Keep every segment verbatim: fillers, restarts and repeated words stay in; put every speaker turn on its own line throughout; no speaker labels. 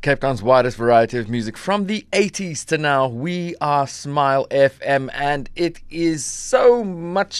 Cape Town's widest variety of music from the eighties to now. We are Smile F M, and it is so much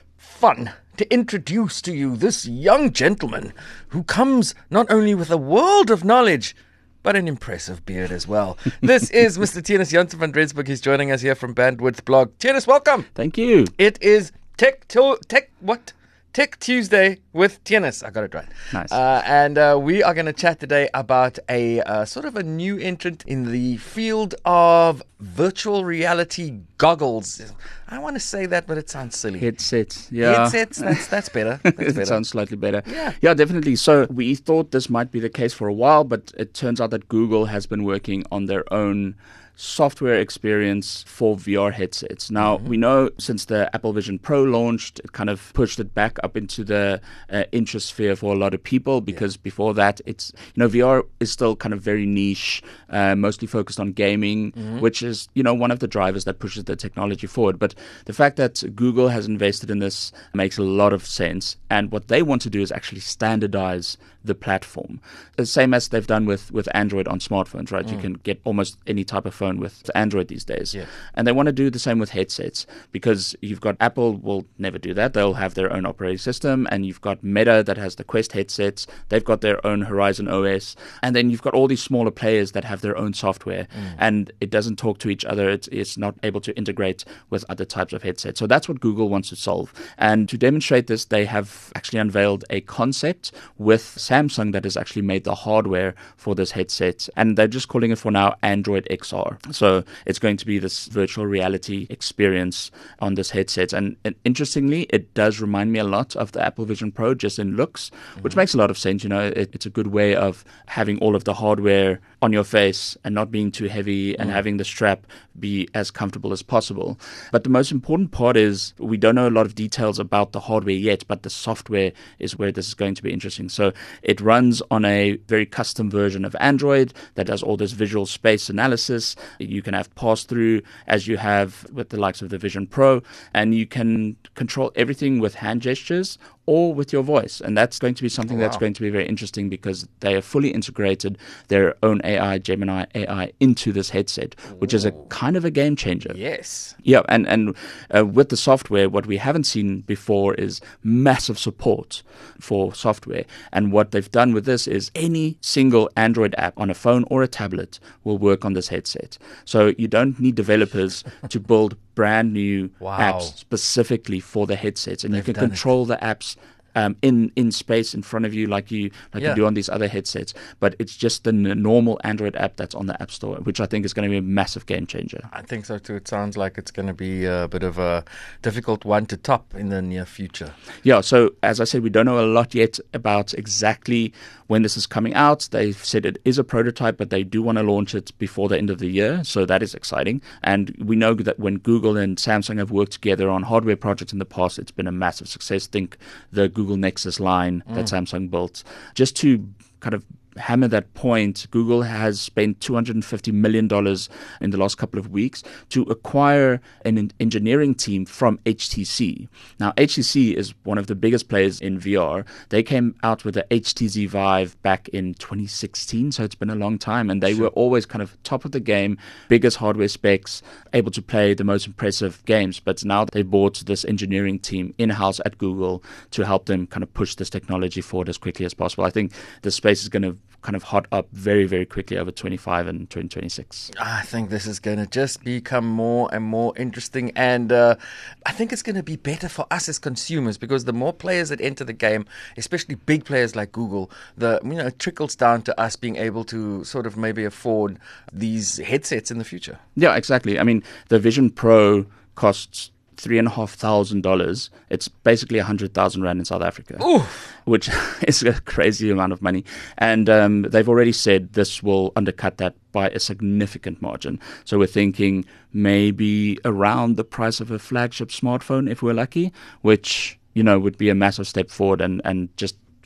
fun to introduce to you this young gentleman who comes not only with a world of knowledge, but an impressive beard as well. This is Mister Theunis Jansen van Rensburg. He's joining us here from Bandwidth Blog. Theunis, welcome.
Thank you.
It is Tech, to- tech what? Tech Tuesday with Theunis. I got it right.
Nice.
Uh, and uh, we are going to chat today about a uh, sort of a new entrant in the field of virtual reality goggles. I want to say that, but it sounds silly.
Headsets. Yeah.
Headsets. That's that's better. That's better.
It sounds slightly better.
Yeah.
Yeah, definitely. So we thought this might be the case for a while, but it turns out that Google has been working on their own software experience for V R headsets. Now, mm-hmm. we know since the Apple Vision Pro launched, it kind of pushed it back up into the uh, interest sphere for a lot of people because yeah. before that, it's, you know, V R is still kind of very niche, uh, mostly focused on gaming, mm-hmm. which is, you know, one of the drivers that pushes the technology forward. But the fact that Google has invested in this makes a lot of sense. And what they want to do is actually standardize the platform. The same as they've done with, with Android on smartphones, right? Mm. You can get almost any type of phone with Android these days.
Yeah.
And they want to do the same with headsets because you've got Apple will never do that. They'll have their own operating system, and you've got Meta that has the Quest headsets. They've got their own Horizon O S. And then you've got all these smaller players that have their own software, mm. and it doesn't talk to each other. It's, it's not able to integrate with other types of headsets. So that's what Google wants to solve. And to demonstrate this, they have actually unveiled a concept with Samsung that has actually made the hardware for this headset, and they're just calling it for now Android X R. So it's going to be this virtual reality experience on this headset. And, and interestingly, it does remind me a lot of the Apple Vision Pro just in looks, mm-hmm. which makes a lot of sense. You know, it, it's a good way of having all of the hardware on your face and not being too heavy and mm. having the strap be as comfortable as possible. But the most important part is we don't know a lot of details about the hardware yet, but the software is where this is going to be interesting. So it runs on a very custom version of Android that does all this visual space analysis. You can have pass-through as you have with the likes of the Vision Pro, and you can control everything with hand gestures or with your voice. And that's going to be something oh, wow. that's going to be very interesting because they have fully integrated their own A I, Gemini A I, into this headset, which Ooh. is a kind of a game changer.
Yes.
Yeah, and, and uh, with the software, what we haven't seen before is massive support for software. And what they've done with this is any single Android app on a phone or a tablet will work on this headset. So you don't need developers to build brand new
wow.
apps specifically for the headsets, and
They've
you can control it. the apps um, in in space in front of you, like you like
yeah.
you do on these other headsets. But it's just the n- normal Android app that's on the App Store, which I think is going to be a massive game changer.
I think so too. It sounds like it's going to be a bit of a difficult one to top in the near future.
Yeah. So as I said, we don't know a lot yet about exactly when this is coming out. They've said it is a prototype, but they do want to launch it before the end of the year. So that is exciting. And we know that when Google and Samsung have worked together on hardware projects in the past, it's been a massive success. Think the Google Nexus line mm. that Samsung built. Just to kind of hammer that point, Google has spent two hundred fifty million dollars in the last couple of weeks to acquire an engineering team from H T C. Now, H T C is one of the biggest players in V R. They came out with the H T C Vive back in twenty sixteen, so it's been a long time, and they sure. were always kind of top of the game, biggest hardware specs, able to play the most impressive games. But now they bought this engineering team in-house at Google to help them kind of push this technology forward as quickly as possible. I think the space is going to kind of hot up very, very quickly over twenty-five and twenty twenty-six.
I think this is going to just become more and more interesting, and uh, I think it's going to be better for us as consumers because the more players that enter the game, especially big players like Google, the you know it trickles down to us being able to sort of maybe afford these headsets in the future.
Yeah, exactly. I mean, the Vision Pro costs three and a half thousand dollars. It's basically a hundred thousand rand in South Africa,
Ooh.
which is a crazy amount of money. And um, they've already said this will undercut that by a significant margin. So we're thinking maybe around the price of a flagship smartphone if we're lucky, which you know would be a massive step forward and and just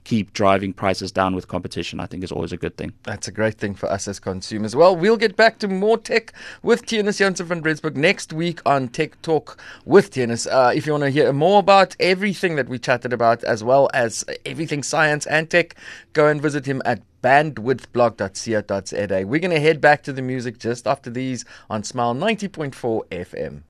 keep driving prices down with competition, I think is always a good thing.
That's a great thing for us as consumers. Well, we'll get back to more tech with Theunis Jansen van Rensburg next week on Tech Talk with Theunis. Uh, if you want to hear more about everything that we chatted about, as well as everything science and tech, go and visit him at bandwidth blog dot co dot za. We're going to head back to the music just after these on Smile ninety point four F M.